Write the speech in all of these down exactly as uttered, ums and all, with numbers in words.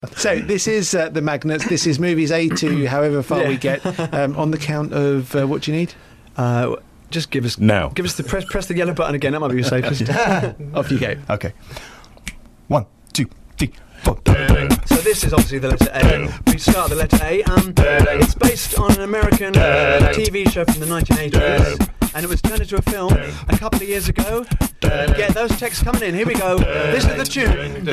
So this is uh, the Magnets. This is movies A to however far Yeah. we get. Um, on the count of uh, what do you need? Uh, just give us Now. Give us the press. Press the yellow button again. That might be your safest. Off you go. Okay. One, two, three, four. So this is obviously the letter A. We start the letter A. Um, it's based on an American uh, T V show from the nineteen eighties, and it was turned into a film a couple of years ago. Get those texts coming in. Here we go. This is the tune.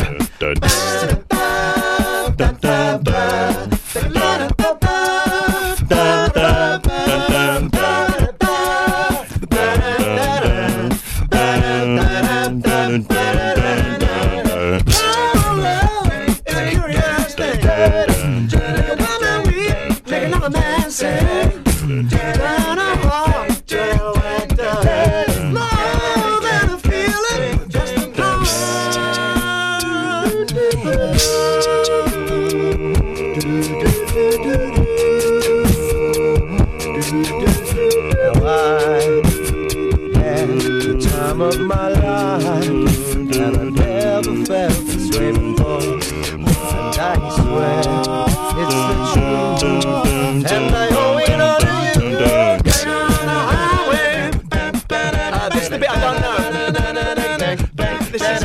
Of my life, and I never felt this way before. And I swear it's the truth, and I owe it all to you. Get on the highway. Uh, this is the bit I don't know. This is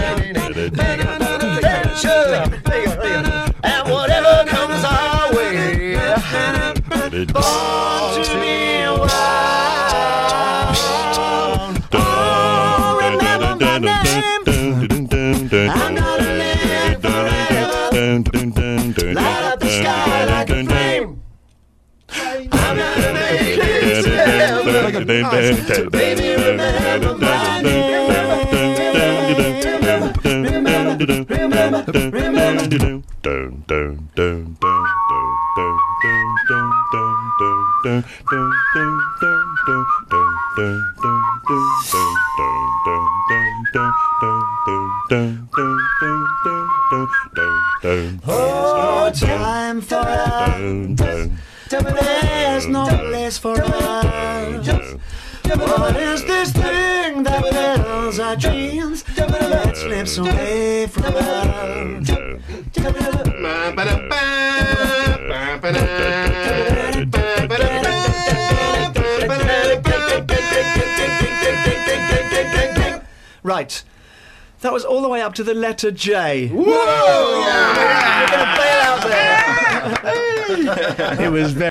And whatever comes our way, born to be wild. I'm gonna live forever. Light up the sky like a flame. I'm gonna make it to heaven. Baby, remember my name. Remember, remember. Oh, time for us. There's no place for us. What is this thing that fills our dreams that slips away from us? right. That was all the way up to the letter J. Whoa! We're going to bail out there. It was very